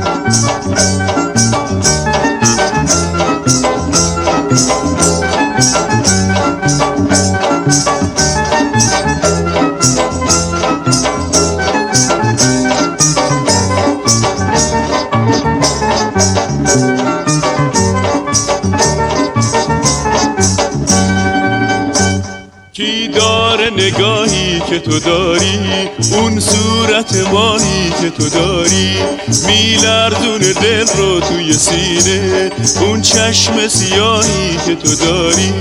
کی داره نگاهی که تو داری، اون صورت ماهی که تو داری، میلرزونه دل رو توی سینه، اون چشم سیاهی که تو داری.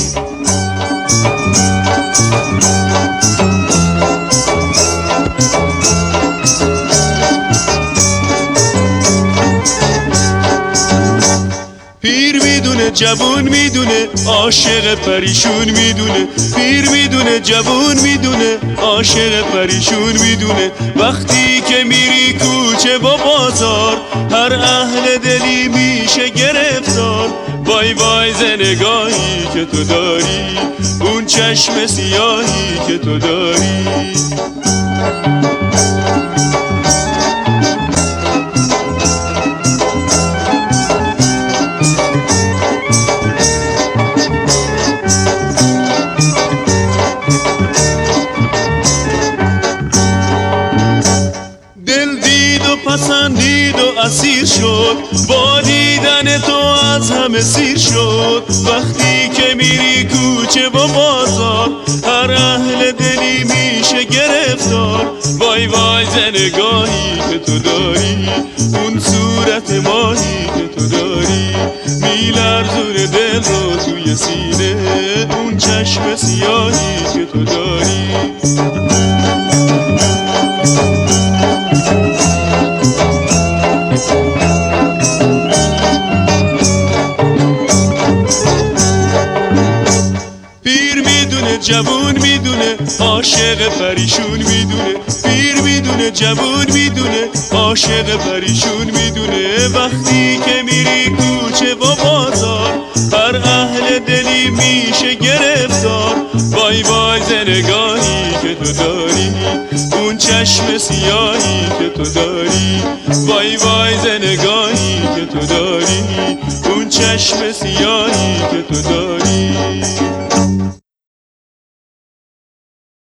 پیر میدونه جوون میدونه عاشق پریشون میدونه، پیر میدونه جوون میدونه عاشق پریشون میدونه. وقتی که میری کوچه با بازار، هر اهل دلی میشه گرفتار. وای وای ز نگاهی که تو داری، اون چشم سیاهی که تو داری. پسندید و اسیر شد، با دیدن تو از همه سیر شد. وقتی که میری کوچه با بازار، هر اهل دلی میشه گرفتار. وای وای ز نگاهی که تو داری، اون صورت ماهی که تو داری، میلرزونه دل رو توی سینه، اون چشم سیاهی که تو داری. جوون میدونه عاشق پریشون میدونه، پیر میدونه جوون میدونه عاشق پریشون میدونه. وقتی که میری کوچه و بازار، هر اهل دلی میشه گرفتار. وای وای ز نگاهی که تو داری، اون چشم سیاهی که تو داری. وای وای ز نگاهی که تو داری، اون چشم سیاهی که تو داری.